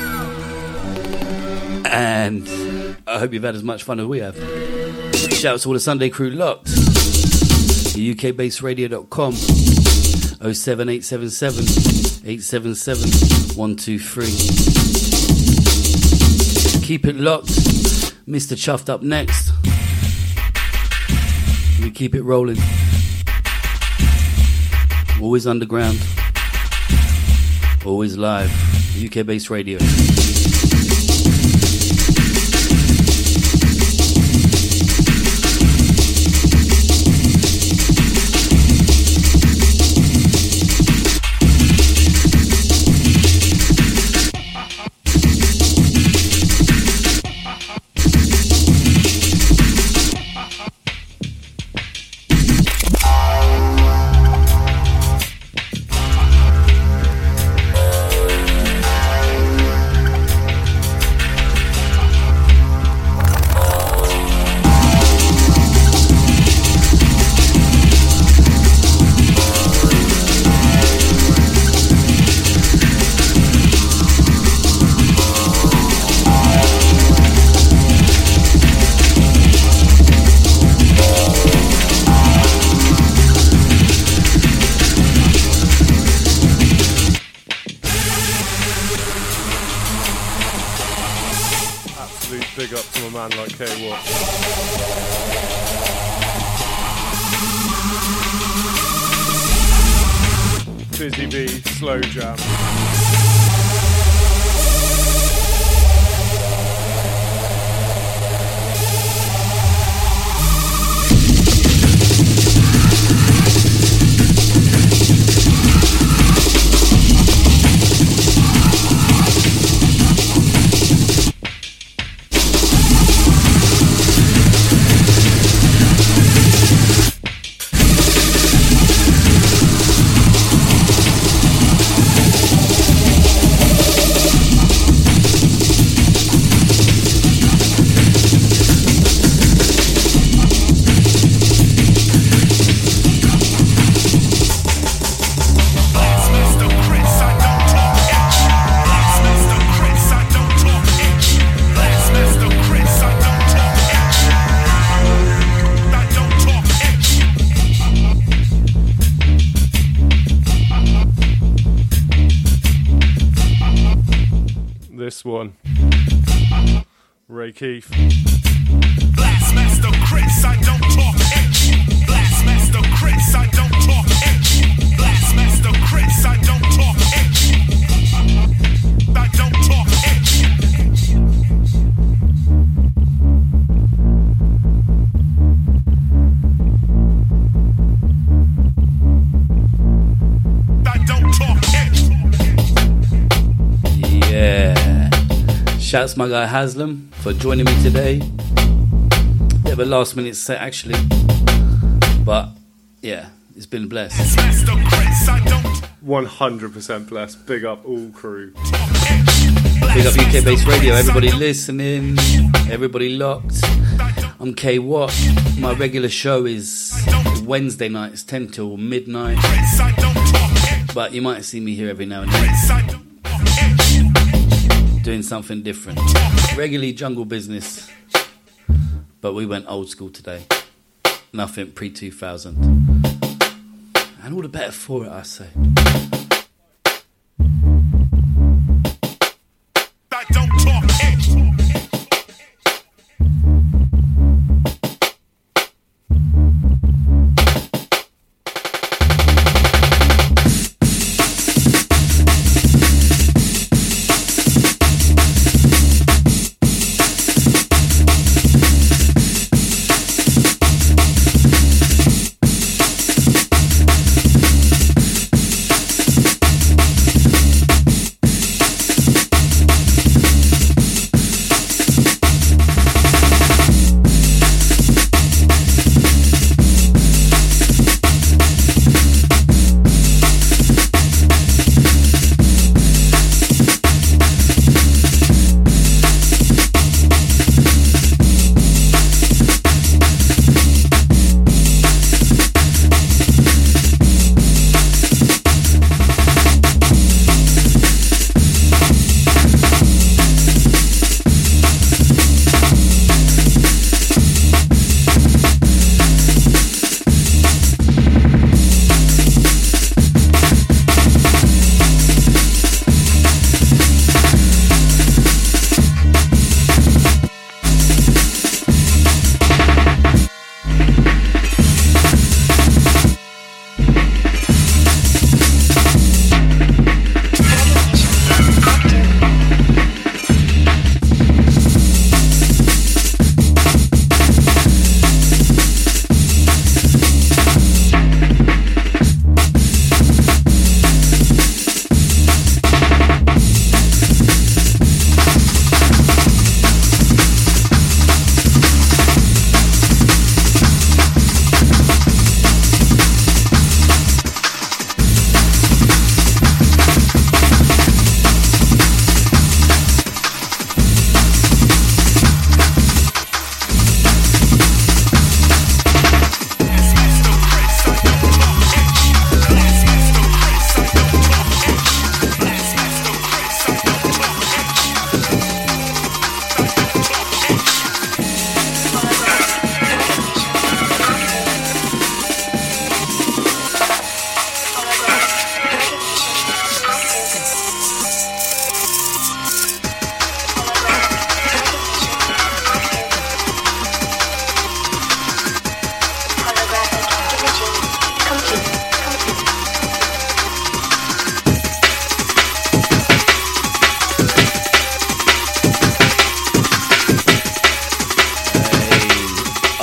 And I hope you've had as much fun as we have. Shout out to all the Sunday crew locked. U K base radio dot com. oh seven eight seven seven eight seven seven one two three. Keep it locked. Mister Chuffed up next. We keep it rolling. Always underground. Always live. U K Base Radio. Busy Bee, Slow Jam. One. Ray Keith. Blastmaster Chris, I don't talk H. Blastmaster Chris, I don't talk H. Blastmaster Chris, I don't talk H. I don't talk H. I don't talk H. Yeah. Shouts my guy Haslam for joining me today. Bit of a last minute set actually. But yeah, it's been blessed. one hundred percent blessed. Big up all crew. Big up U K Base Radio. Everybody listening. Everybody locked. I'm K Watt. My regular show is Wednesday nights, ten till midnight. But you might see me here every now and then. Doing something different. Regularly jungle business, but we went old school today. Nothing pre two thousand. And all the better for it, I say. I don't talk H.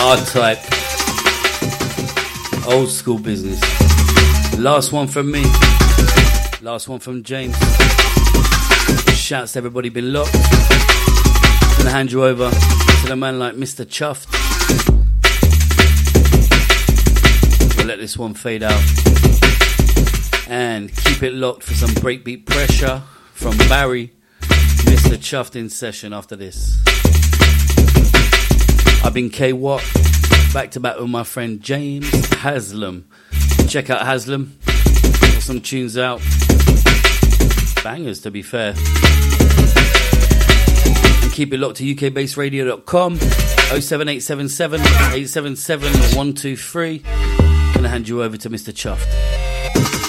R-Type. Old school business. Last one from me. Last one from James. Shouts to everybody been locked. Gonna hand you over to the man like Mister Chuffed. We'll let this one fade out. And keep it locked for some breakbeat pressure from Barry. Mister Chuffed in session after this. I've been K Watt, back to back with my friend James Haslam. Check out Haslam. Got some tunes out. Bangers, to be fair. And keep it locked to U K base radio dot com. oh seven eight seven seven, eight seven seven, one two three. Gonna hand you over to Mister Chuffed.